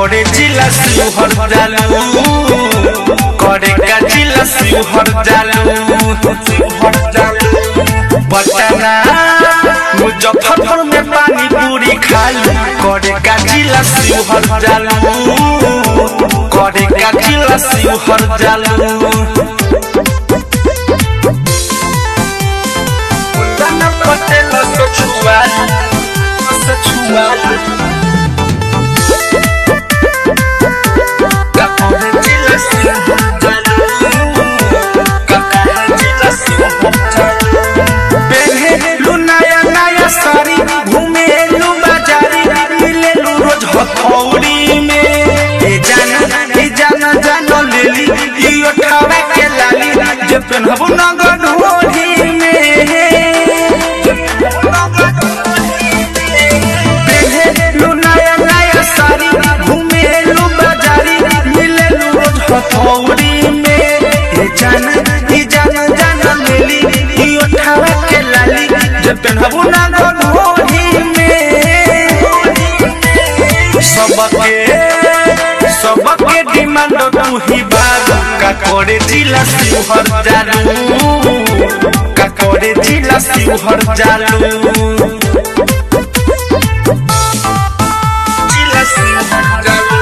करे जिला शिवहर जालू करे का जिला शिवहर जालू पटना मुजफ्फरपुर में पानी पूरी खालू करे का जिला शिवहर जालू करे का जिला शिवहर जालू पेनहबो नगद होली में पेहेलू नया नया साड़ी घूमेलू बाजारी मिलेलू रोज हथौड़ी में जान लेली ई उठावा के लाली जे पेनहबो नगद होली में सबके डिमांड तू ही बाबू का करे जिला शिवहर जालू का करे जिला शिवहर जालू जिला शिवहर जालू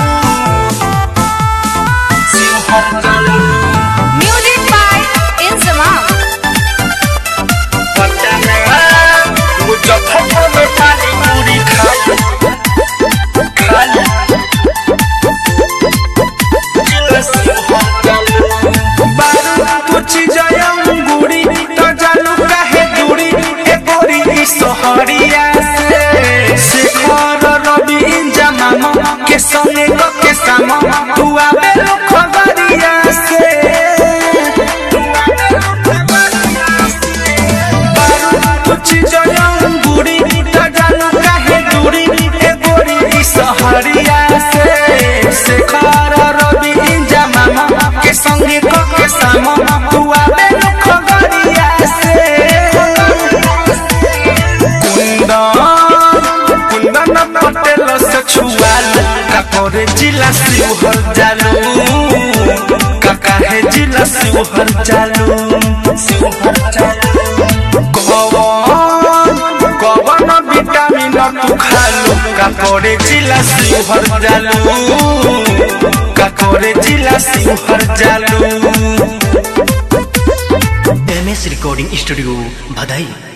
शिवहर जालू म्यूजिक बाय इंजमाम पटना मुजफ्फरपुर में पानी पूरी खालू सोहरिया से शेखर रवि इंजमाम के संगे के सामा तू आवे खबरिया से कुछ जयम गुड़ी त जानू काहे दूरी ए गोरी सोहरिया से शेखर रवि इंजमाम के संगे के सामा तू आवे खबरिया से पटेल से छुआलू का करे जिला शिवहर जालू का काहे जिला शिवहर जालू कवन विटामिन तू खालू का करे जिला शिवहर जालू का करे जिला शिवहर जालू MS रिकॉर्डिंग स्टूडियो भदाई।